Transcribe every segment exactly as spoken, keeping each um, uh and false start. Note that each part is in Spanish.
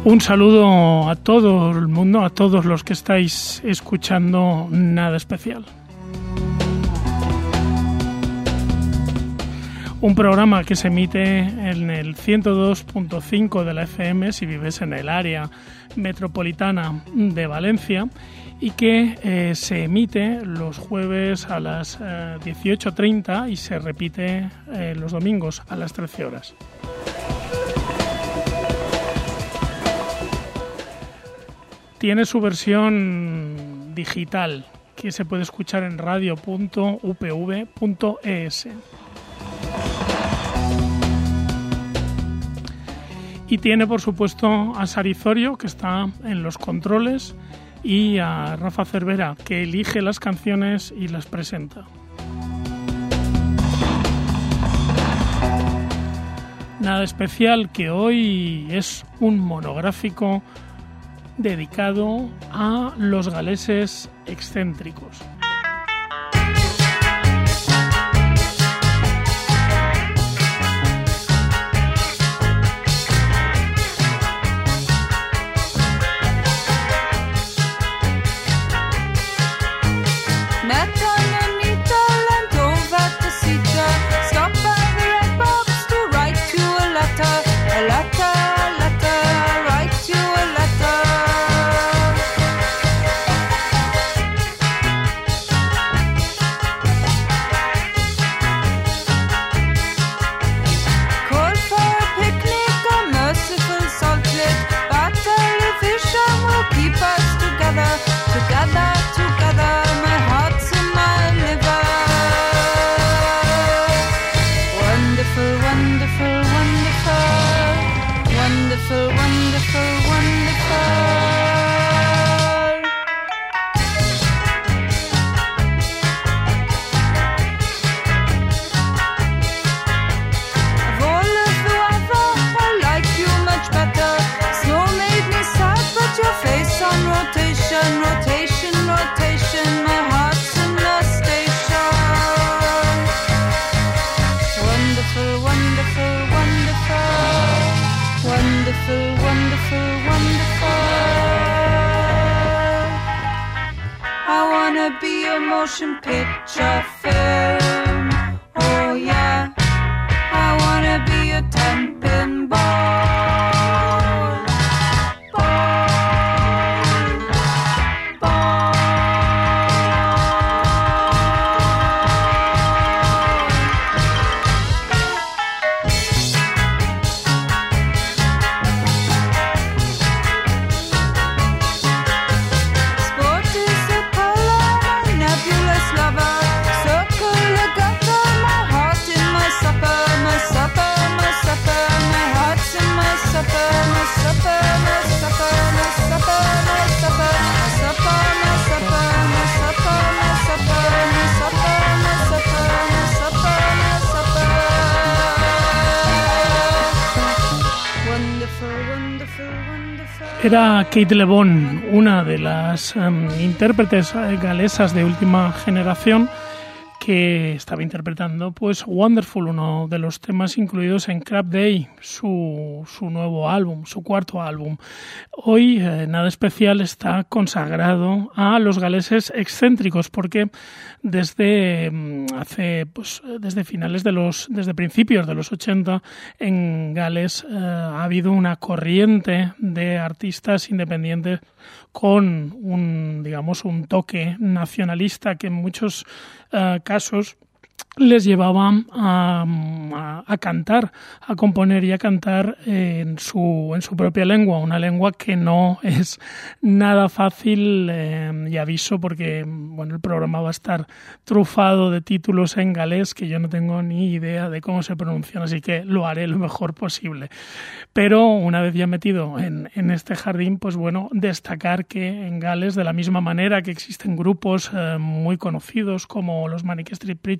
Un saludo a todo el mundo, a todos los que estáis escuchando Nada Especial. Un programa que se emite en el ciento dos punto cinco de la F M si vives en el área metropolitana de Valencia y que eh, se emite los jueves a las eh, dieciocho treinta y se repite eh, los domingos a las trece horas. Tiene su versión digital que se puede escuchar en radio punto u p v punto e s. Y tiene, por supuesto, a Sarizorio, que está en los controles, y a Rafa Cervera, que elige las canciones y las presenta. Nada Especial, que hoy es un monográfico dedicado a los galeses excéntricos. Motion picture film. Oh yeah, I wanna be a ten-pin ball. Ball. Ball. Sport is a color, nebulous lover, circle together, my heart in my supper, my supper, my supper, my heart's in my supper, my supper, my supper, my supper, my supper, my supper, my supper, my supper, my supper, my supper, my supper, my supper, my supper. Wonderful, wonderful, wonderful. Era Kate LeBon, una de las um, intérpretes galesas de última generación, que estaba interpretando pues Wonderful, uno de los temas incluidos en Crab Day, su, su nuevo álbum, su cuarto álbum. Hoy eh, Nada Especial está consagrado a los galeses excéntricos, porque desde hace pues desde finales de los desde principios de los ochenta en Gales eh, ha habido una corriente de artistas independientes con un digamos un toque nacionalista que en muchos uh, casos les llevaban a, a, a cantar, a componer y a cantar en su, en su propia lengua, una lengua que no es nada fácil, eh, y aviso porque bueno, el programa va a estar trufado de títulos en galés que yo no tengo ni idea de cómo se pronuncian, así que lo haré lo mejor posible. Pero una vez ya metido en, en este jardín, pues bueno, destacar que en Gales, de la misma manera que existen grupos eh, muy conocidos como los Manic Street Preachers,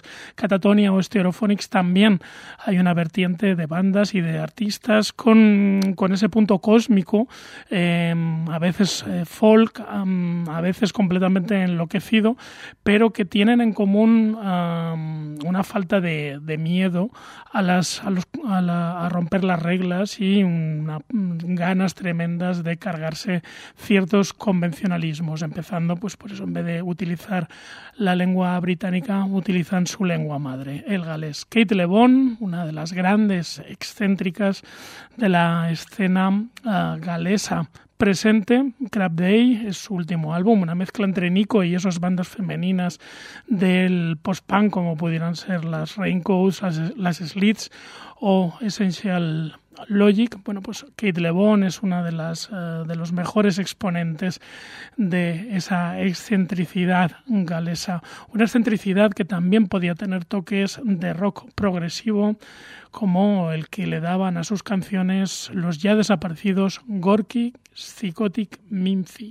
Catatonia o Stereophonics también hay una vertiente de bandas y de artistas con, con ese punto cósmico, eh, a veces eh, folk, um, a veces completamente enloquecido, pero que tienen en común um, una falta de, de miedo a, las, a, los, a, la, a romper las reglas y una, ganas tremendas de cargarse ciertos convencionalismos, empezando pues por eso, en vez de utilizar la lengua británica, utilizan su lengua madre, el galés. Kate LeBon, una de las grandes excéntricas de la escena uh, galesa presente. Crab Day es su último álbum, una mezcla entre Nico y esas bandas femeninas del post-punk como pudieran ser las Raincoats, las, las Slits o Essential Logic. Bueno, pues Kate LeBon es una de las uh, de los mejores exponentes de esa excentricidad galesa, una excentricidad que también podía tener toques de rock progresivo, como el que le daban a sus canciones los ya desaparecidos Gorky Psychotic Mimsy.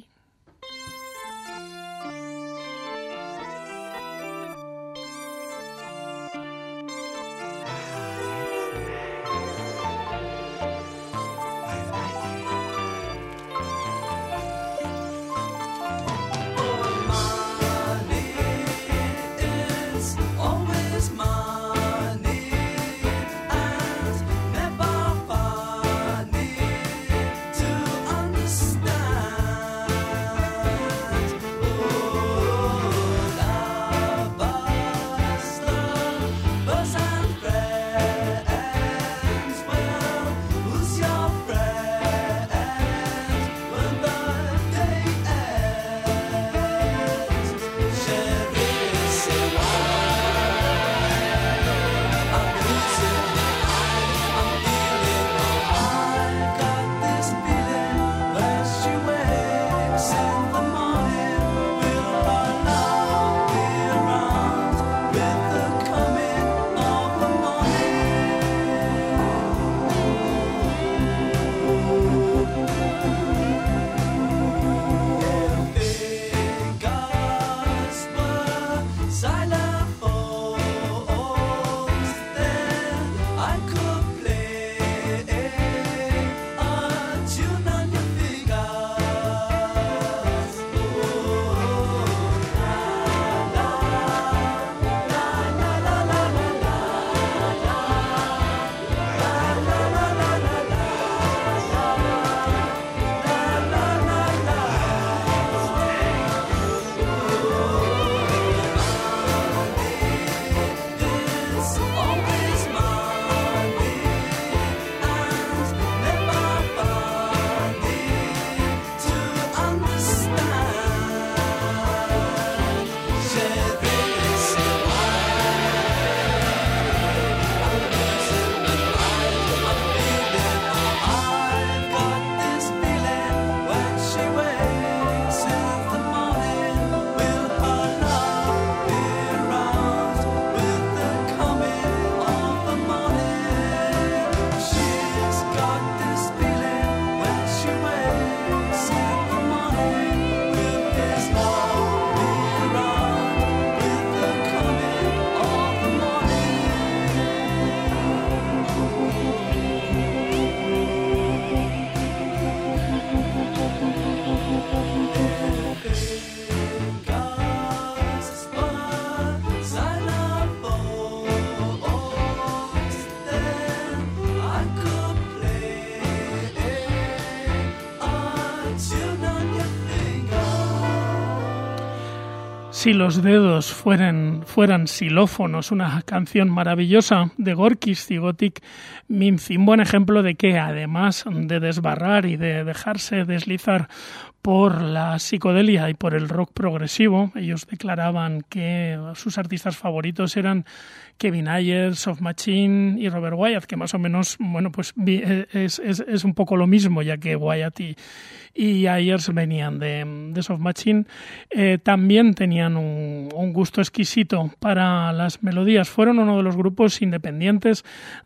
Si los dedos fueran, fueran xilófonos, una canción maravillosa de Gorky Psychotic Mimsy, un buen ejemplo de que además de desbarrar y de dejarse deslizar por la psicodelia y por el rock progresivo, ellos declaraban que sus artistas favoritos eran Kevin Ayers, Soft Machine y Robert Wyatt, que más o menos, bueno, pues es, es, es un poco lo mismo, ya que Wyatt y, y Ayers venían de, de Soft Machine. Eh, también tenían un, un gusto exquisito para las melodías. Fueron uno de los grupos independientes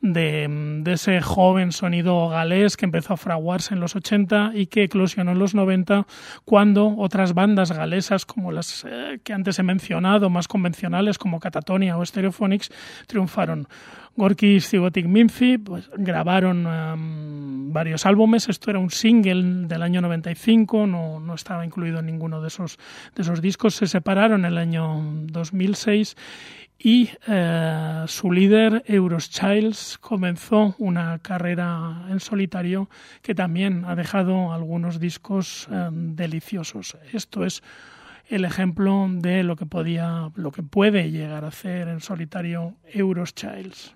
de, de ese joven sonido galés que empezó a fraguarse en los ochenta y que eclosionó en los noventa cuando otras bandas galesas como las eh, que antes he mencionado, más convencionales como Catatonia o Stereophonics, triunfaron. Gorky y Zygotic Mimfi pues, grabaron um, varios álbumes. Esto era un single del año noventa y cinco, no, no estaba incluido en ninguno de esos, de esos discos. Se separaron en el año dos mil seis y eh, su líder, Euroschilds, comenzó una carrera en solitario que también ha dejado algunos discos eh, deliciosos. Esto es el ejemplo de lo que podía, lo que puede llegar a hacer en solitario Euroschilds.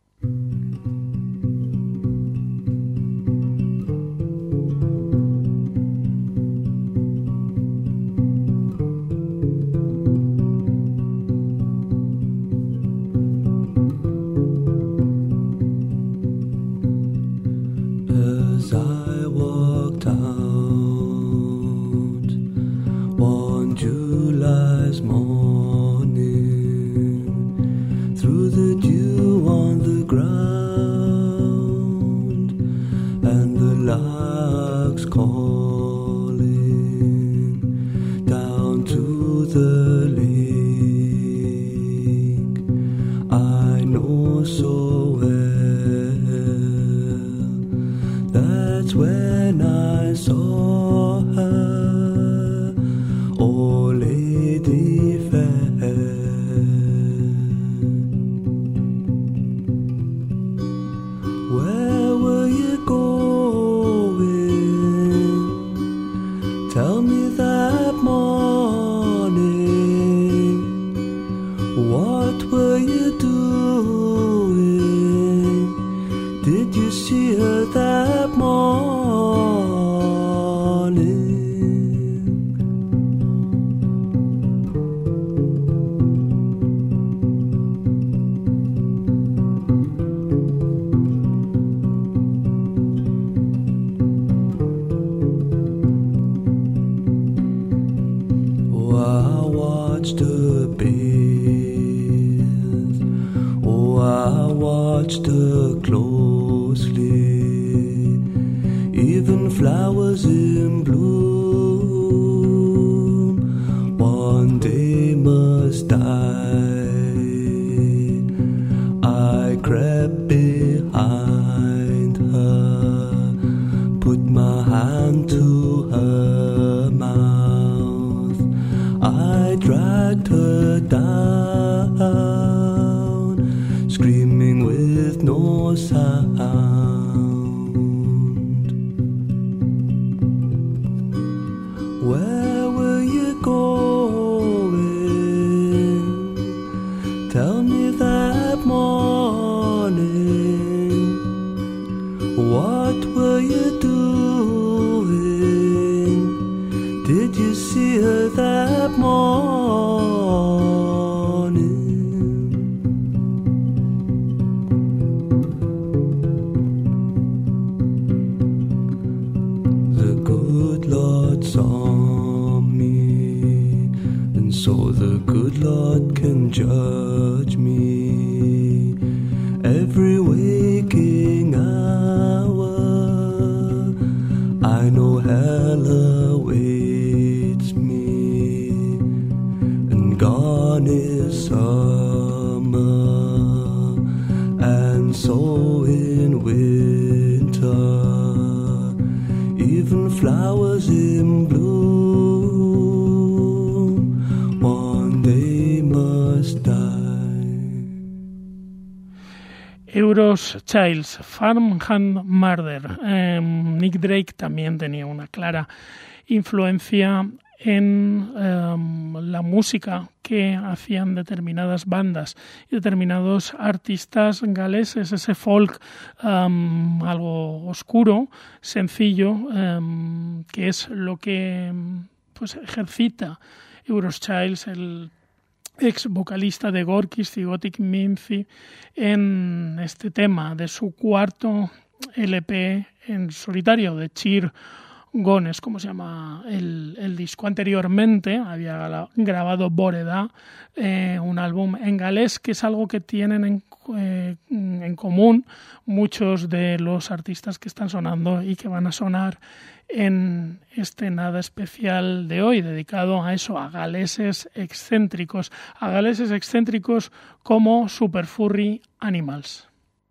As I walked out one July's morning through the dew on the ground and the larks calling down to the lake, I know so well that's when I saw her, oh Lady Fair. Where were you going? Tell me that morning. What were you doing? Did you see her that morning? Oh, I watched her bathe. Oh, I watched her closely. Even flowers in bloom one day must die. I crept behind her, put my hand to her mouth. I dragged her down, screaming with no sound. Where were you going? Tell me that morning. What were you doing? Did you see her that morning? The good Lord saw me, and so the good Lord can judge me. Every waking hour, I know hell awaits me, and gone is summer, and so in winter, even flowers in bloom one day must die. Euroschilds, Farmhand Murder. Eh, Nick Drake también tenía una clara influencia en eh, la música que hacían determinadas bandas y determinados artistas galeses, ese folk um, algo oscuro, sencillo, um, que es lo que pues ejercita Euroschilds, el ex vocalista de Gorky, Zygotic Mimfi, en este tema de su cuarto L P en solitario, de Cheer Gone es como se llama el, el disco. Anteriormente había grabado Boreda, eh, un álbum en galés, que es algo que tienen en, eh, en común muchos de los artistas que están sonando y que van a sonar en este Nada Especial de hoy, dedicado a eso, a galeses excéntricos, a galeses excéntricos como Super Furry Animals.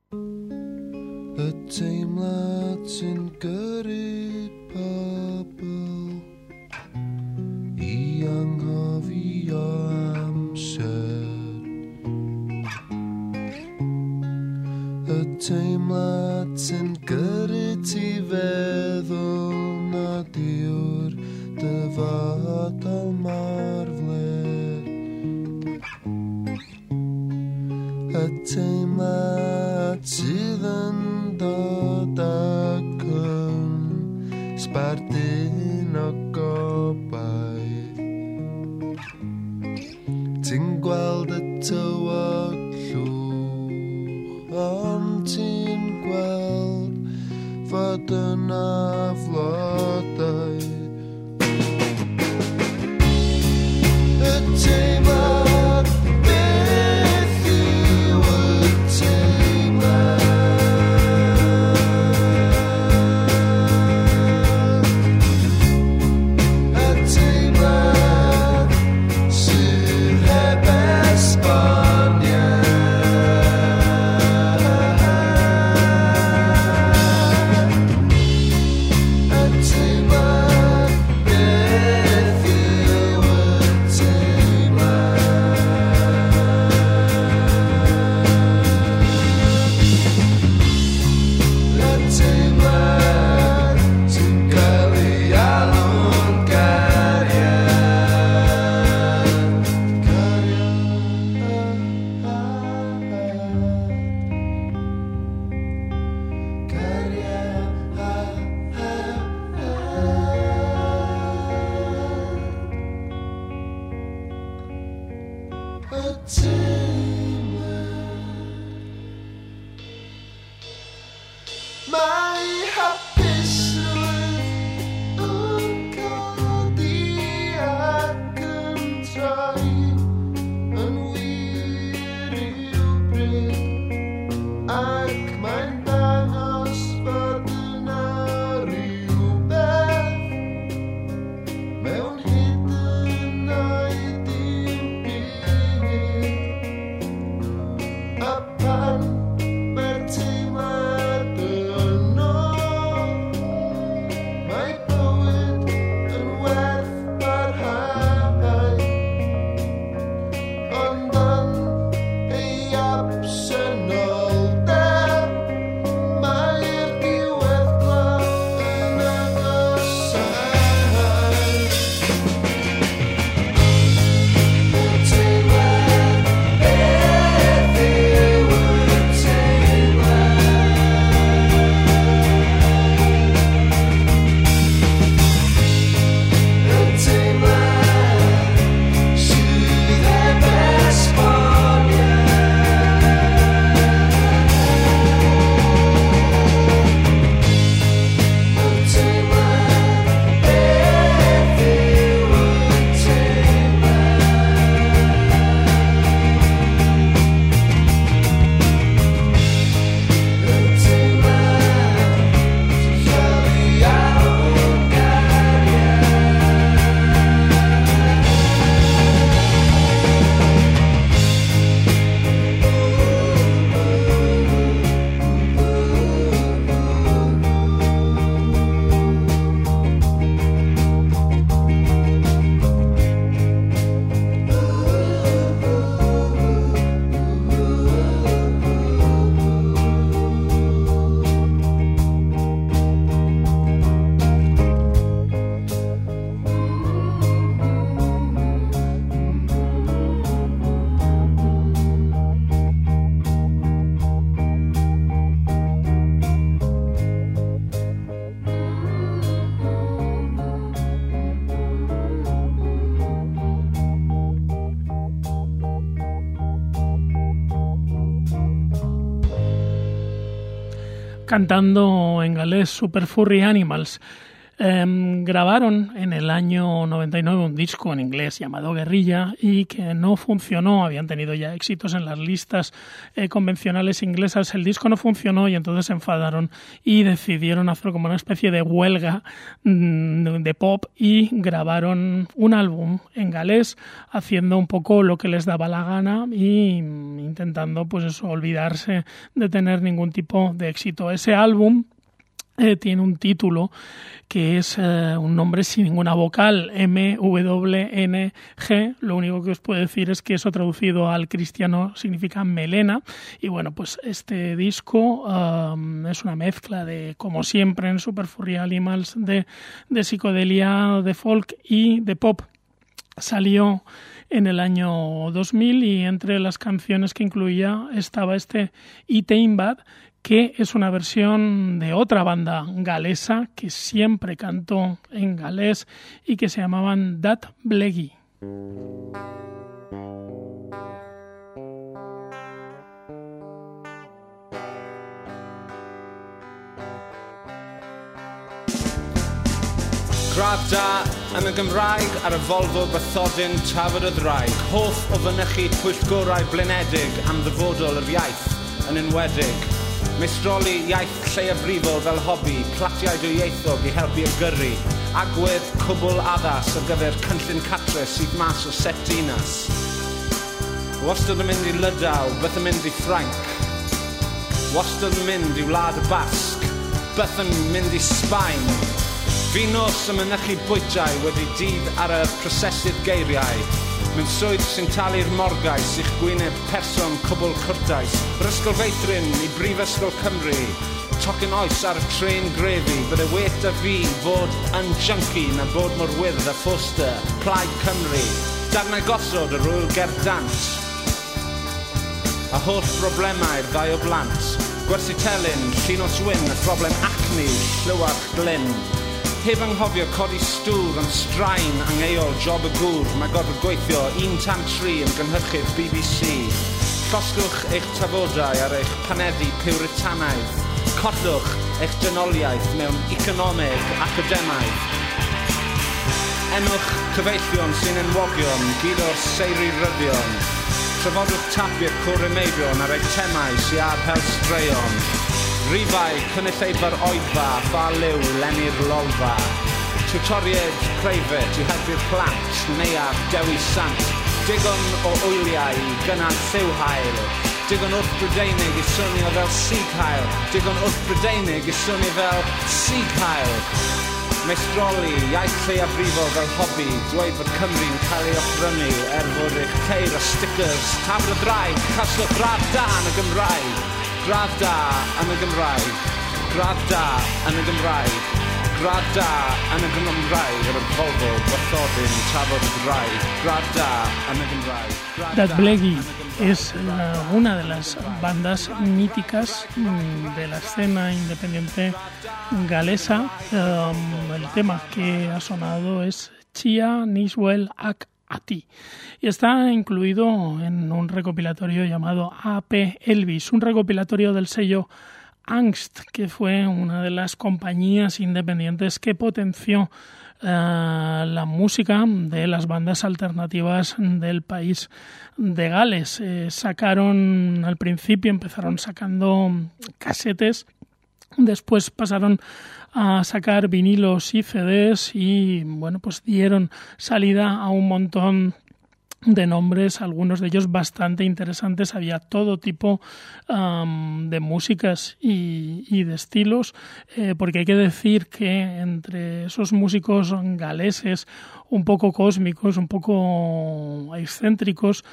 A timelet's in gyrrid pobl I anghofio amser. A timelet's in gyrrid ti feddwl nad yw'r dyfodol marfler. A teimlad sydd yn dod ac yn sbardun o gobaith. Ti'n gweld y tywod llwch, ond ti'n gweld fod yna flodau. Y teimlad cantando en galés Super Furry Animals. Eh, grabaron en el año noventa y nueve un disco en inglés llamado Guerrilla y que no funcionó, habían tenido ya éxitos en las listas eh, convencionales inglesas, el disco no funcionó y entonces se enfadaron y decidieron hacer como una especie de huelga mmm, de pop y grabaron un álbum en galés haciendo un poco lo que les daba la gana y intentando pues eso, olvidarse de tener ningún tipo de éxito. Ese álbum eh, tiene un título que es eh, un nombre sin ninguna vocal, M W N G. Lo único que os puedo decir es que eso traducido al cristiano significa melena. Y bueno, pues este disco um, es una mezcla de, como siempre en Super Furry Animals, de, de psicodelia, de folk y de pop. Salió en el año dos mil y entre las canciones que incluía estaba este Iteinbad, que es una versión de otra banda galesa que siempre cantó en galés y que se llamaban Dat Blegi. Gradd da yn y Gymraeg ar y Volvo bathodyn tafod y ddraig. Hoff o fynychu pwyllgorau blinedig am ddyfodol yr iaith yn enwedig. Meistroli iaith lleiafrifol fel hobi, platiau dwyieithog i helpu y gyrru. Agwedd cwbl addas ar gyfer cynllun catre sydd mas o set dinas. Wastad yn mynd i Lydaw, byth yn mynd i Ffrainc. Wastad yn mynd i Wlad y Basg, byth yn mynd i Sbaen. Fi nos yn mynychu bwytiau wedi dydd ar y prosesydd geiriau. Mewn swydd sy'n talu'r morgais i'ch gwyneb person cwbl cwrtais. Yr ysgol feithrin i Brifysgol Cymru. Tocyn oes ar y tren grefi, bydde well da fi fod yn junkie na bod mor wyrdd a ffoster, Plaid Cymru. Darnau gosod yr wyl gerdant. A holl broblemau'r ddau o blant. Gwersi telyn, llun o swyn, y problem acne, llywarch glyn. Heb anghofio codi stŵr yn straen angeol job y gŵr. Mae gorfod gweithio un tan tri yn gynhyrchu'r B B C. Llosgwch eich tafodau ar eich paneddu Puritanaidd. Collwch eich dynoliaeth mewn economeg academaidd. Enwch cyfeillion sy'n enwogion gyd o'r seiri ryddion. Trafodwch tapiau cwrymeidion ar eitemau sy'n ar hel straeon. Rifau, cynulleidfa'r oedfa, ffa liw, lenni'r lolfa. Tutoriaid preifat i helpu'r plant, neuaf dewi sant. Digon o wyliau i gynnal lliwhael. Digon wrth Brydeinig i swnio fel Siegheil. Digon wrth Brydeinig i swnio fel Siegheil. Meistroli, iaith lleiafrifol fel hobi. Dweud fod Cymru'n cael ei ochrynu er fod eich ceir o stickers. Tafod y draig, caswch gradd da yn y Gymraeg. Gradd da yn y Gymraeg, gradd da yn y Gymraeg, gradd da yn y Gymraeg, ar y Volvo, bathodyn, tafod y Gymraeg, gradd da en el Gymraeg. Dat Blegi es uh, una de las bandas míticas um, de la escena independiente galesa. Um, el tema que ha sonado es Chia Niswel Ak Ati. Y está incluido en un recopilatorio llamado A P Elvis, un recopilatorio del sello Angst, que fue una de las compañías independientes que potenció uh, la música de las bandas alternativas del país de Gales. Eh, sacaron, al principio empezaron sacando casetes, después pasaron a sacar vinilos y C Ds y bueno, pues dieron salida a un montón de nombres, algunos de ellos bastante interesantes. Había todo tipo um, de músicas y, y de estilos, eh, porque hay que decir que entre esos músicos galeses un poco cósmicos, un poco excéntricos,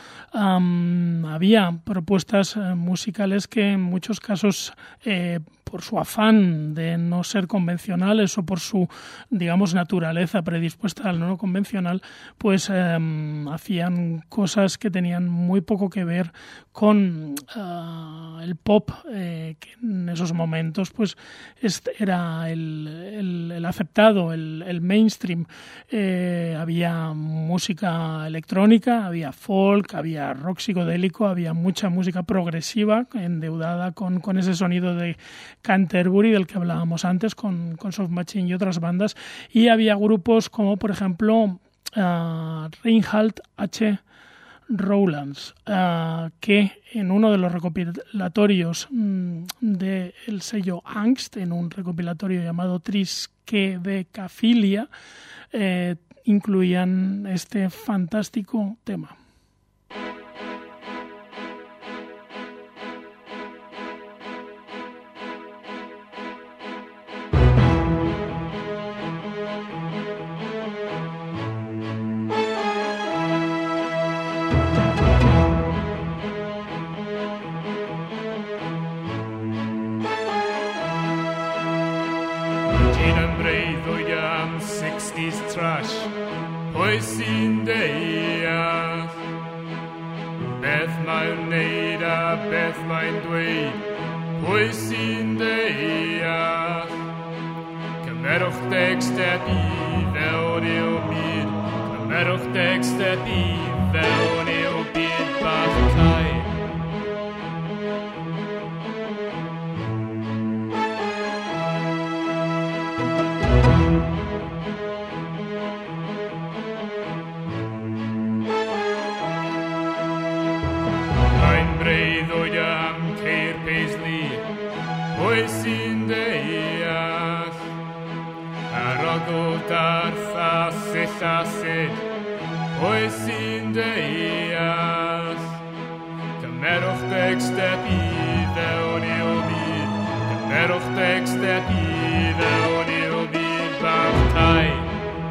um, había propuestas eh, musicales que en muchos casos eh, por su afán de no ser convencionales o por su, digamos, naturaleza predispuesta al no convencional, pues eh, hacían cosas que tenían muy poco que ver con uh, el pop, eh, que en esos momentos pues este era el, el, el aceptado, el, el mainstream. Eh, Eh, había música electrónica, había folk, había rock psicodélico, había mucha música progresiva endeudada con, con ese sonido de Canterbury del que hablábamos antes, con, con Soft Machine y otras bandas, y había grupos como por ejemplo uh, Reinhard H. Rowlands, uh, que en uno de los recopilatorios mm, del sello Angst, en un recopilatorio llamado Triskaidekafilia, eh, incluían este fantástico tema. Trash, Poisin Deia, Beth mein Neda, Beth mein Dweid, Poisin Deia, Cameroch Dexter Ivel Neobid, Cameroch Dexter Ivel Neobid, Bachtai. Poisin Deia, Aragotar Thasithasid, Poisin Deia, Cameroch Dexter Ivel Neobid, Cameroch Dexter Ivel Neobid, Bachtai.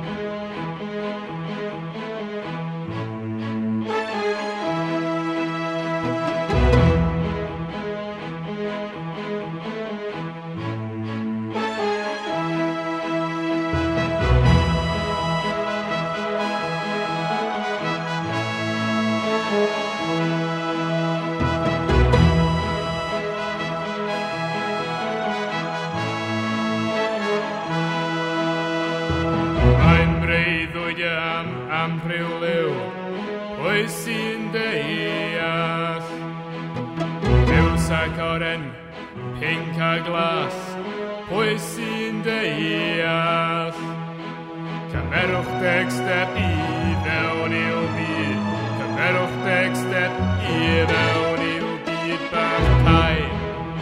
Amprioleu, Poisin Deias, Eusakoren, Pinka Glas, Poisin Deias, Cameroch Dexter Ivel Neobid, Cameroch Dexter Ivel Neobid, Bachtai.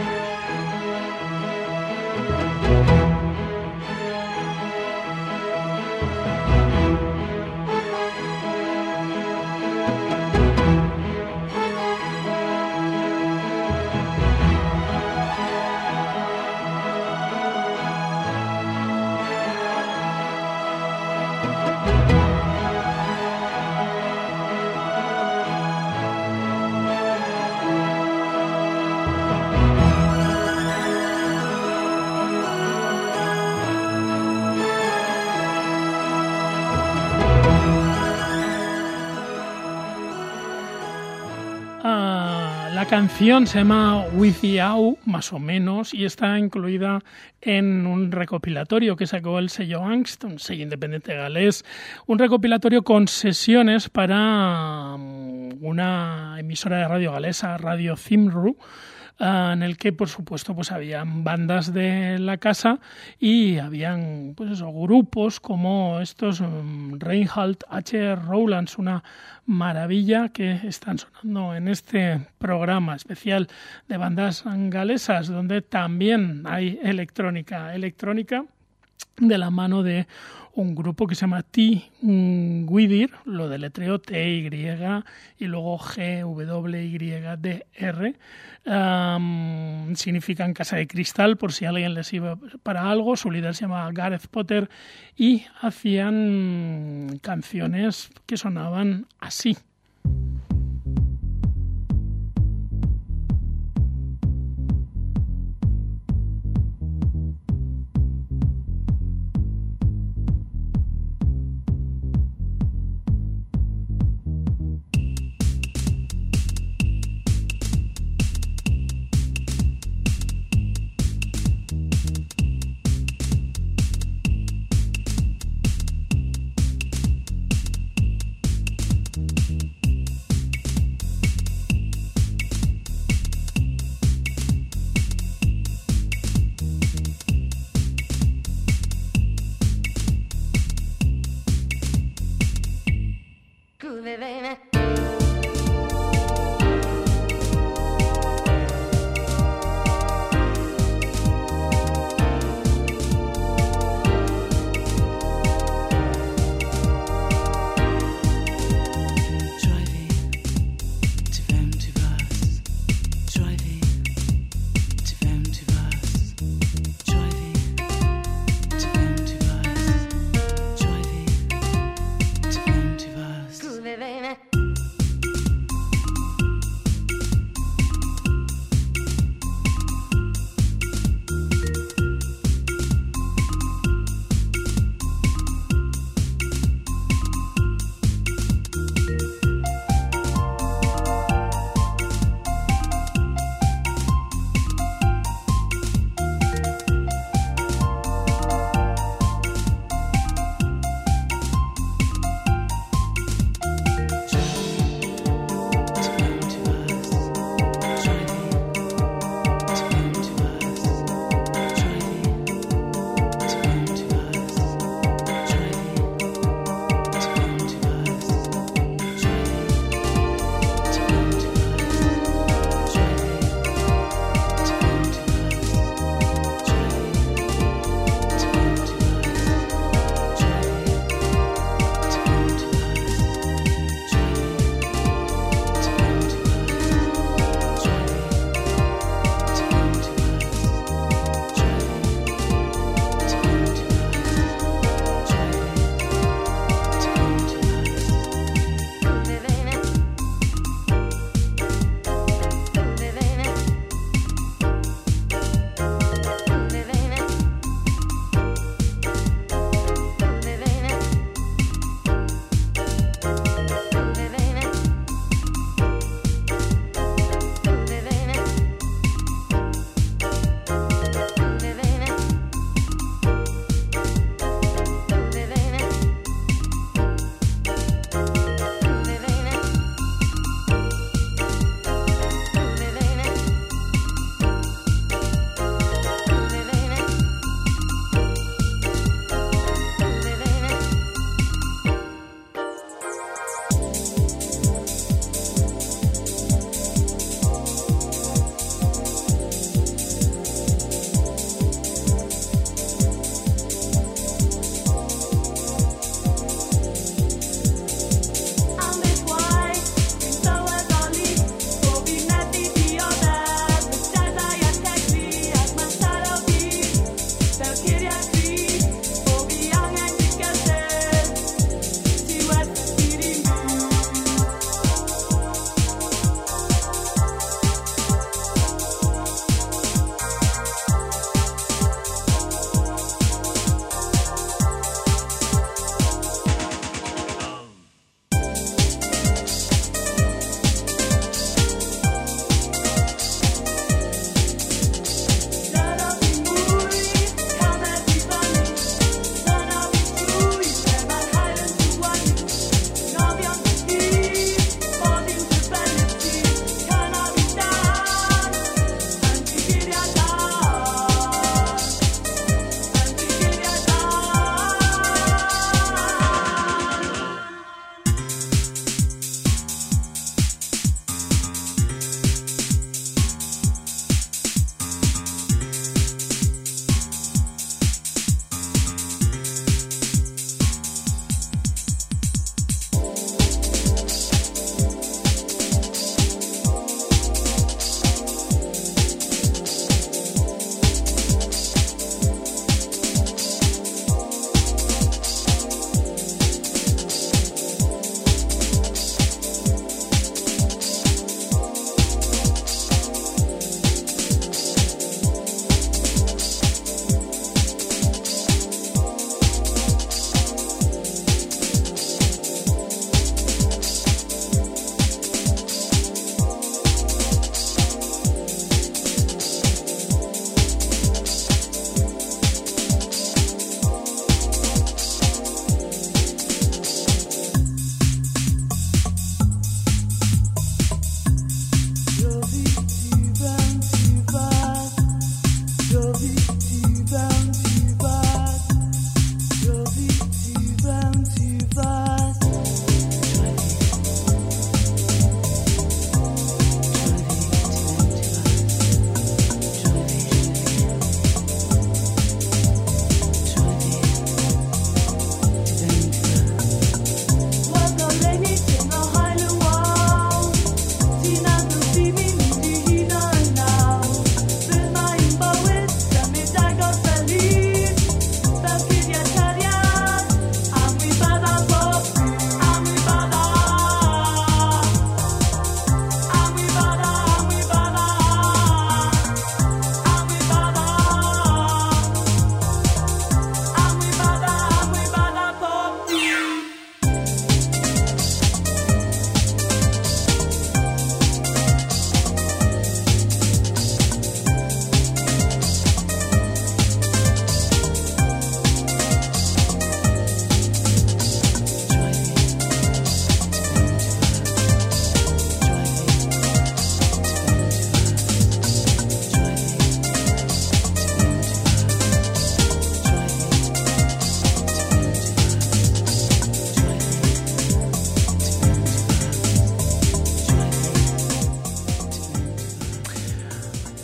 La canción se llama Withiau, más o menos, y está incluida en un recopilatorio que sacó el sello Angst, un sello independiente galés, un recopilatorio con sesiones para una emisora de radio galesa, Radio Cymru, en el que, por supuesto, pues habían bandas de la casa y habían, pues eso, grupos como estos um, Reinhard H. Rowlands, una maravilla que están sonando en este programa especial de bandas galesas, donde también hay electrónica, electrónica de la mano de un grupo que se llama T-Gwydir, lo deletreo T Y y luego G W Y D R. Um, significan casa de cristal, por si alguien les iba para algo. Su líder se llama Gareth Potter y hacían canciones que sonaban así.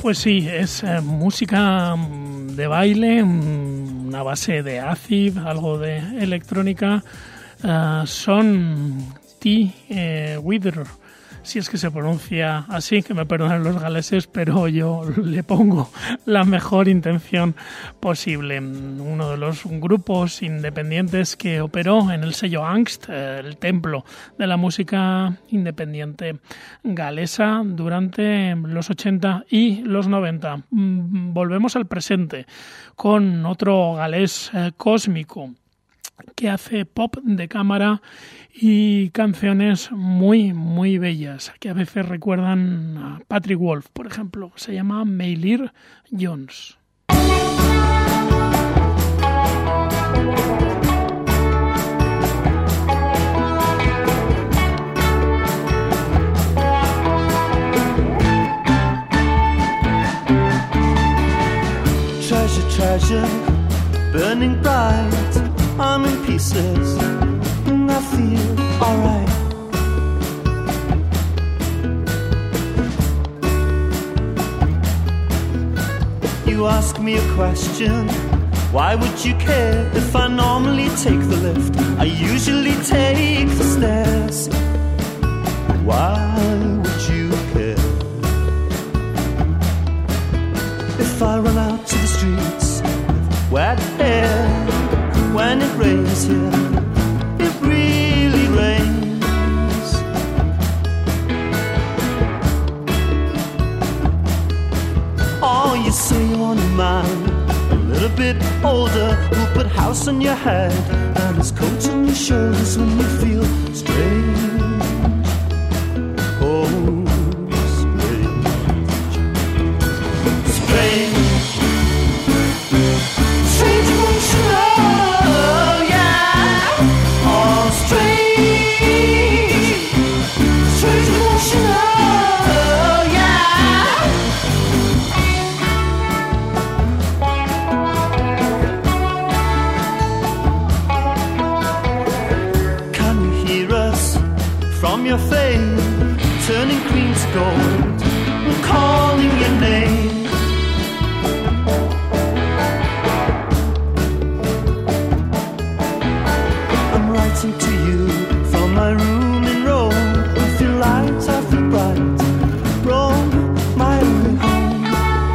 Pues sí, es eh, música de baile, una base de acid, algo de electrónica. Uh, son T. Eh, Wither, si es que se pronuncia así, que me perdonen los galeses, pero yo le pongo la mejor intención posible. Uno de los grupos independientes que operó en el sello Angst, el templo de la música independiente galesa, durante los ochenta y los noventa. Volvemos al presente con otro galés eh, cósmico que hace pop de cámara y canciones muy, muy bellas, que a veces recuerdan a Patrick Wolf, por ejemplo. Se llama Meilir Jones. Treasure, treasure, burning bright. I'm in pieces, and I feel alright. You ask me a question, why would you care if I normally take the lift? I usually take the stairs. Why would you care if I run out to the streets with wet hair? When it rains here, it really rains. Oh, you say you want a man a little bit older, who'll put house on your head and his coat on your shoulders when you feel strange. Oh, strange. Strange. Strange emotional. From your fame, turning green to gold, and calling your name. I'm writing to you from my room in Rome. I feel light, I feel bright. Rome, my only home.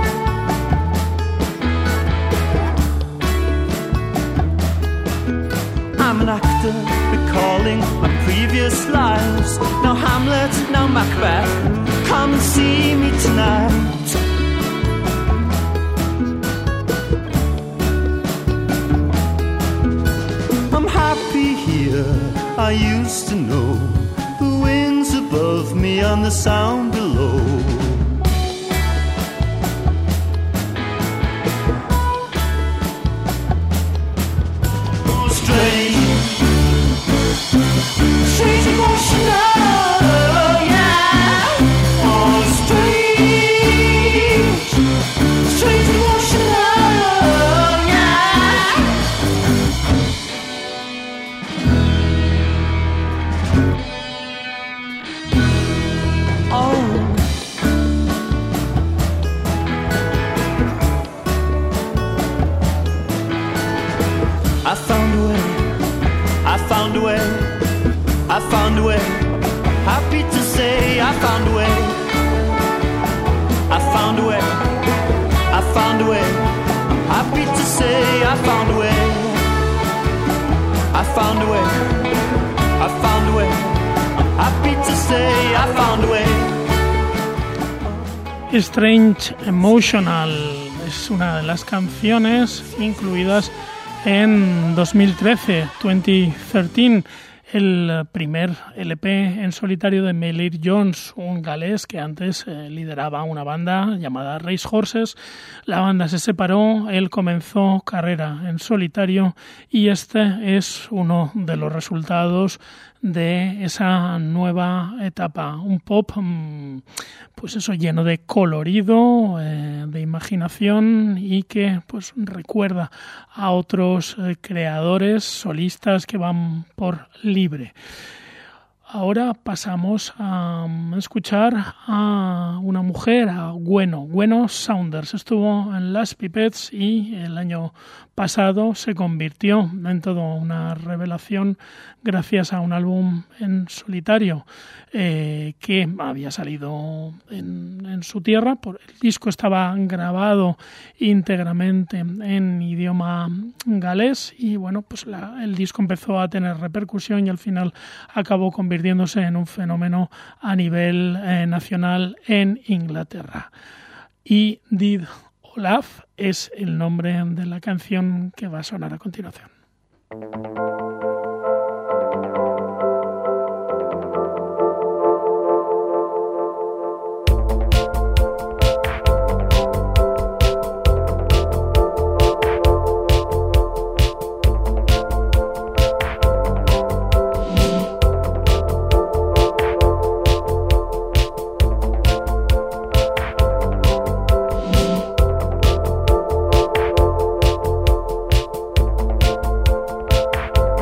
I'm an actor recalling my previous lives. Now Hamlet, now Macbeth, come and see me tonight. I'm happy here, I used to know the winds above me and the sound below. Oh, strange. Strange emotional, yeah. Oh, strange, strange emotional, yeah. Oh, I found a way, I found a way. I found a way, happy to say I found a way. I found a way, I found a way, happy to say I found a way. I found a way, I found a way, happy to say I found a way. Strange Emotional es una de las canciones incluidas en dos mil trece, veinte trece, el primer L P en solitario de Meilir Jones, un galés que antes eh, lideraba una banda llamada Race Horses. La banda se separó, él comenzó carrera en solitario y este es uno de los resultados de esa nueva etapa, un pop pues eso, lleno de colorido, eh, de imaginación y que pues recuerda a otros eh, creadores solistas que van por libre. Ahora pasamos a escuchar a una mujer, a Bueno. Bueno Saunders estuvo en Las Pipettes y el año pasado se convirtió en toda una revelación gracias a un álbum en solitario eh, que había salido en, en su tierra. Por, el disco estaba grabado íntegramente en idioma galés y bueno, pues la, el disco empezó a tener repercusión y al final acabó convirtiéndose en un fenómeno a nivel eh, nacional en Inglaterra. Y Did Olaf es el nombre de la canción que va a sonar a continuación. Thank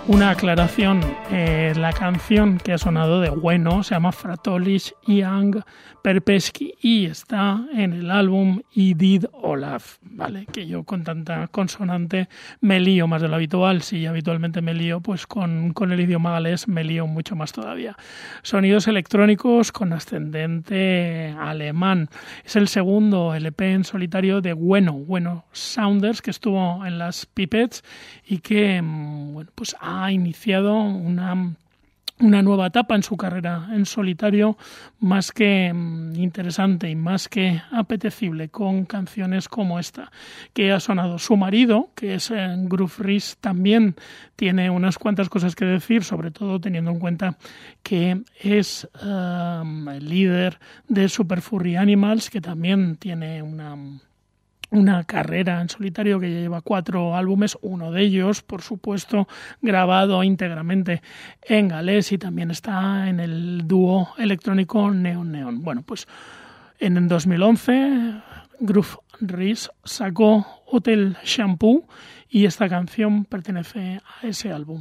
Una aclaración, eh, la canción que ha sonado de Bueno se llama Fratolich Young Perpeski y está en el álbum I did Olaf, ¿vale? Que yo con tanta consonante me lío más de lo habitual. Si habitualmente me lío, pues con, con el idioma galés me lío mucho más todavía. Sonidos electrónicos con ascendente alemán. Es el segundo L P en solitario de Bueno, Bueno Saunders, que estuvo en las Pipettes y que, bueno, pues ha iniciado una, una nueva etapa en su carrera en solitario más que interesante y más que apetecible, con canciones como esta que ha sonado. Su marido, que es Groove Riz, también tiene unas cuantas cosas que decir, sobre todo teniendo en cuenta que es um, el líder de Super Furry Animals, que también tiene una... una carrera en solitario que ya lleva cuatro álbumes, uno de ellos, por supuesto, grabado íntegramente en galés, y también está en el dúo electrónico Neon Neon. Bueno, pues en dos mil once Groove Riz sacó Hotel Shampoo y esta canción pertenece a ese álbum.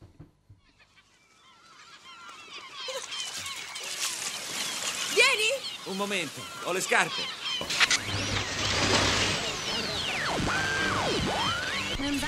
Vieni! Un momento, ho le scarpe. Non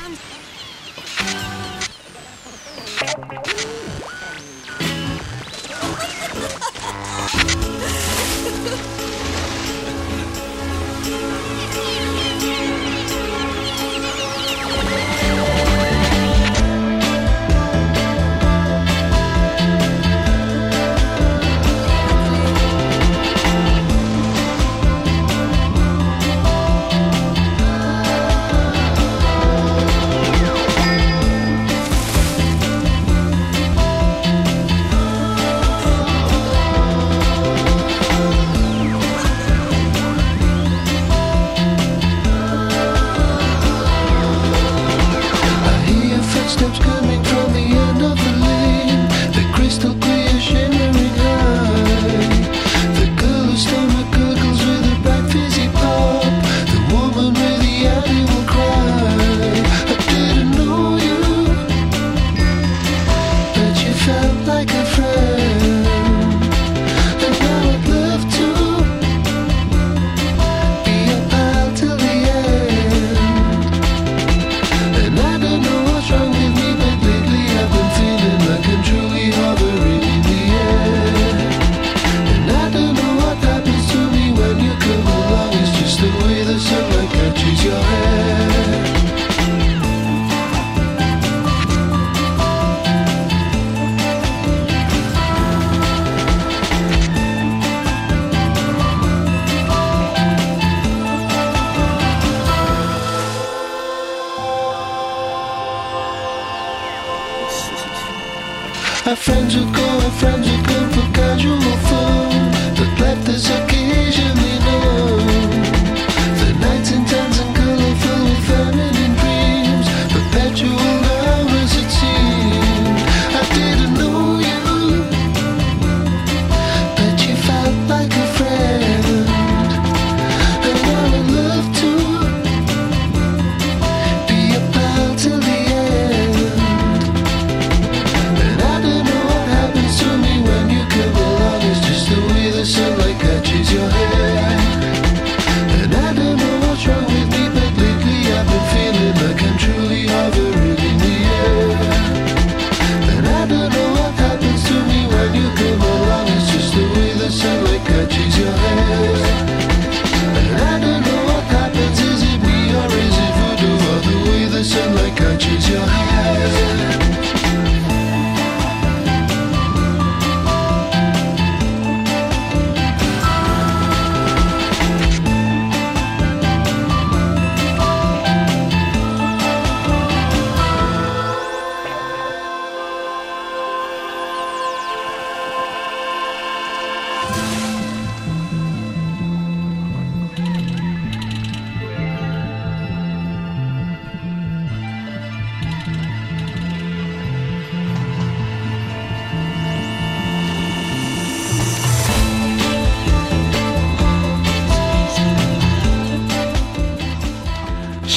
Our friends would go, our friends would come for casual fun, but left us occasionally known. The nights intense and colourful with feminine dreams, perpetual hours it seemed. I didn't know you, but you felt like a friend, and I would love to be a pal till the end. And I don't know what happens to me when you come along. It's just the way the sunlight catches your hair. And I don't know what's wrong with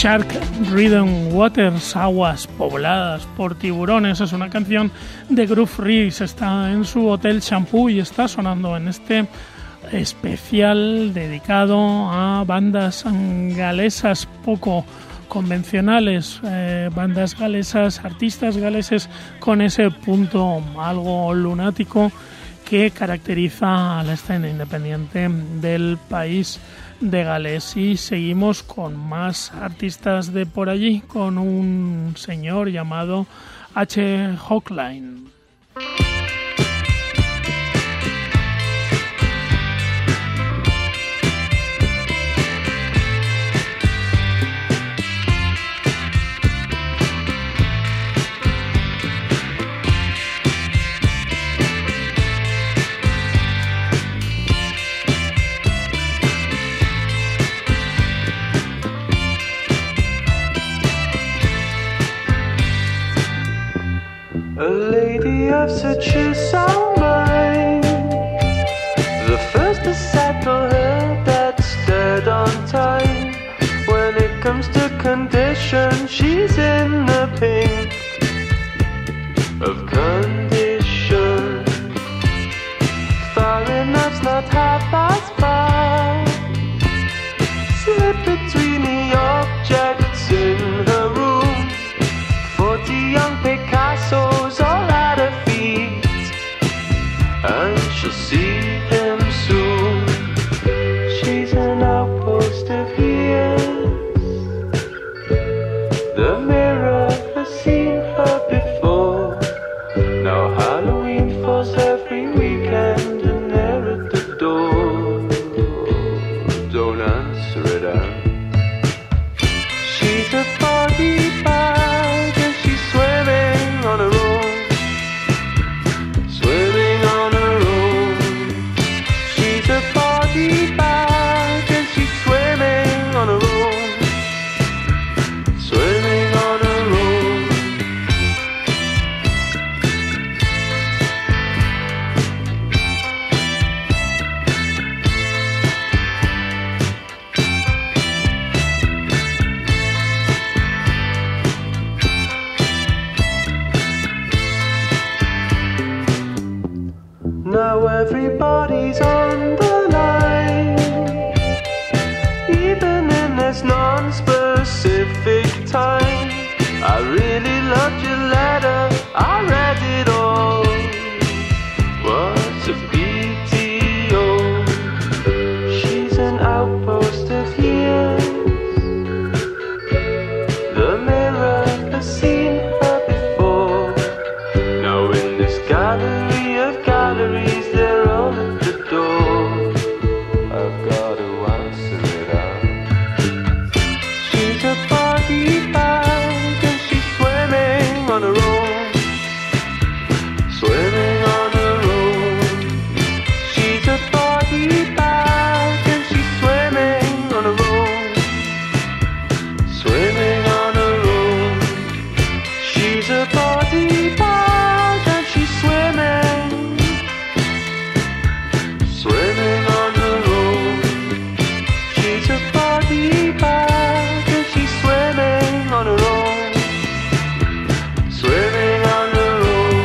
Shark Ridden Waters, aguas pobladas por tiburones, es una canción de Groove Reese, está en su Hotel Shampoo y está sonando en este especial dedicado a bandas galesas poco convencionales, eh, bandas galesas, artistas galeses con ese punto algo lunático que caracteriza a la escena independiente del país de Gales. Y seguimos con más artistas de por allí, con un señor llamado H. Hawkline. A lady of such a sound mind, the first to settle her that's dead on time. When it comes to condition, she's in the pink of condition. Far enough's not half as far. Slip between the objects in her room. Forty young Picassos all at her feet, and she'll see him soon. She's an outpost of years. The mirror has seen her before. Now Halloween falls every weekend, and they're at the door. Don't answer it out. She's a body bag, and she's swimming on her own. Swimming on her own. She's a body bag, and she's swimming on her own. Swimming on her own. Now everybody's on the line, even in this non-specific time. I really loved your letter, I read it all. What's a P T O? She's an outpost of years. The mirror has seen her before. Now in this gallery of galleries, they're all at the door. I've got to answer it out. She's a body bag, and she's swimming on her own. Swimming on her own. She's a body bag, and she's swimming on her own. Swimming on her own. She's a body bag, and she's swimming. Swimming on her own. She's a body bag, and she's swimming on her own. Swimming on her own.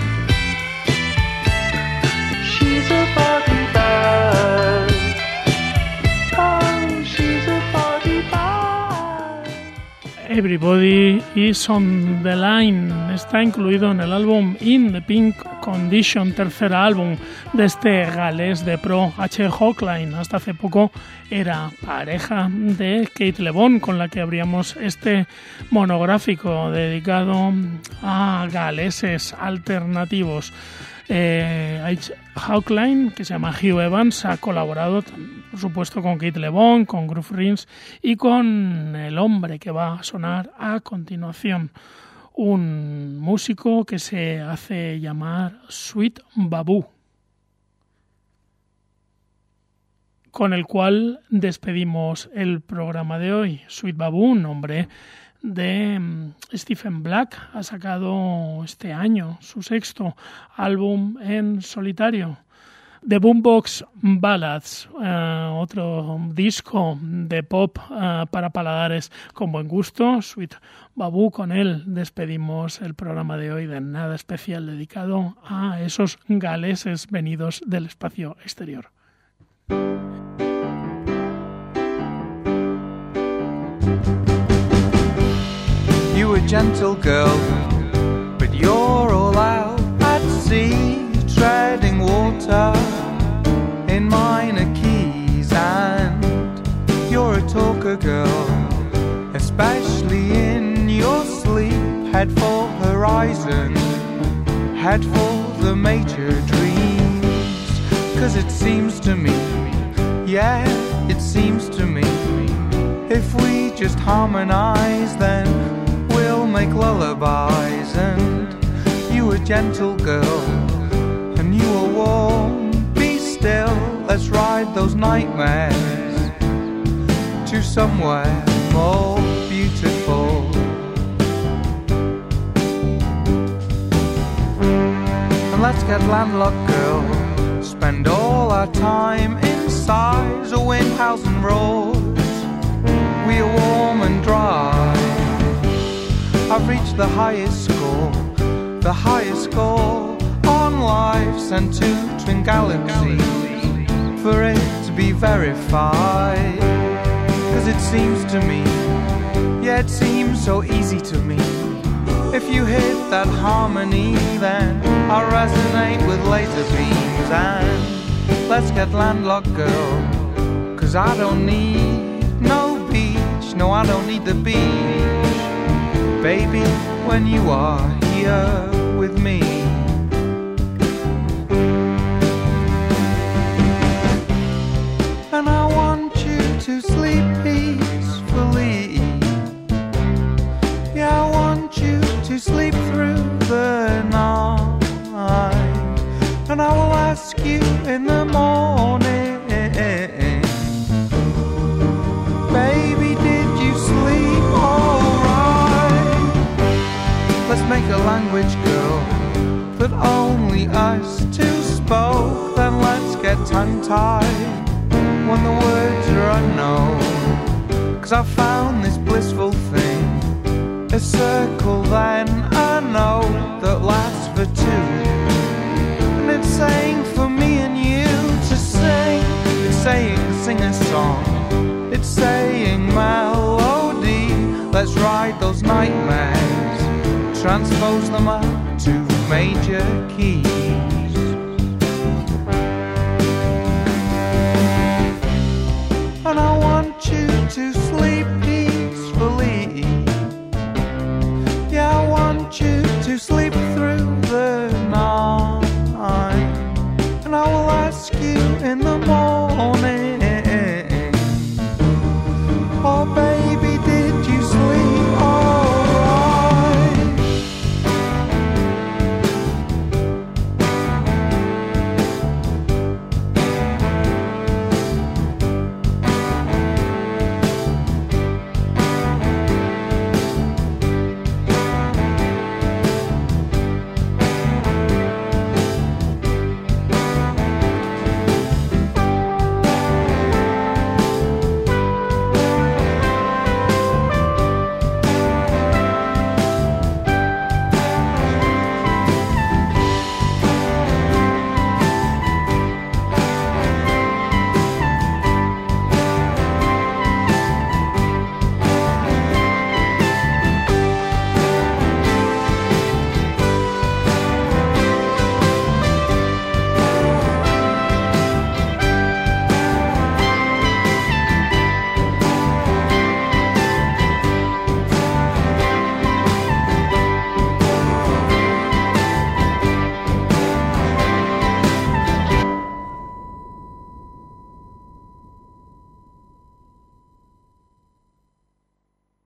She's a body bag. Oh, she's a body bag. Everybody is on the line está incluido en el álbum In the Pink Condition, tercer álbum de este galés de pro H. Hawkline. Hasta hace poco era pareja de Kate LeBon, con la que abríamos este monográfico dedicado a galeses alternativos. Eh, H. Hawkline, que se llama Hugh Evans, ha colaborado por supuesto con Kate LeBon, con Groove Reese y con el hombre que va a sonar a continuación, un músico que se hace llamar Sweet Babu, con el cual despedimos el programa de hoy. Sweet Babu, un nombre de Stephen Black, ha sacado este año su sexto álbum en solitario. The Boombox Ballads, uh, otro disco de pop uh, para paladares con buen gusto. Sweet Babu, con él despedimos el programa de hoy de Nada Especial, dedicado a esos galeses venidos del espacio exterior. You were a gentle girl, but you're all out at sea, treading water in minor keys. And you're a talker, girl, especially in your sleep. Head for horizon, head for the major dreams. Cause it seems to me, yeah, it seems to me, if we just harmonize, then we'll make lullabies. And you a gentle girl, and you are warm. Be still, let's ride those nightmares to somewhere more beautiful. And let's get landlocked, girl, spend all our time inside. The wind howls and roars, we are warm and dry. I've reached the highest score, the highest score on life, sent to twin galaxies for it to be verified. Cause it seems to me, yeah, it seems so easy to me. If you hit that harmony, then I'll resonate with laser beams. And let's get landlocked, girl, cause I don't need no beach, no, I don't need the beach, baby, when you are here with me. And I want you to sleep peacefully. Yeah, I want you to sleep through the night. And I will ask you in the morning, baby, did you sleep alright? Let's make a language, girl, that only us two spoke. Then let's get tongue-tied when the words are unknown. Cause I found this blissful thing, a circle, then a note that lasts for two. And it's saying for me and you to sing. It's saying sing a song, it's saying melody. Let's ride those nightmares, transpose them up to major keys. And I want you to sleep peacefully. Yeah, I want you to sleep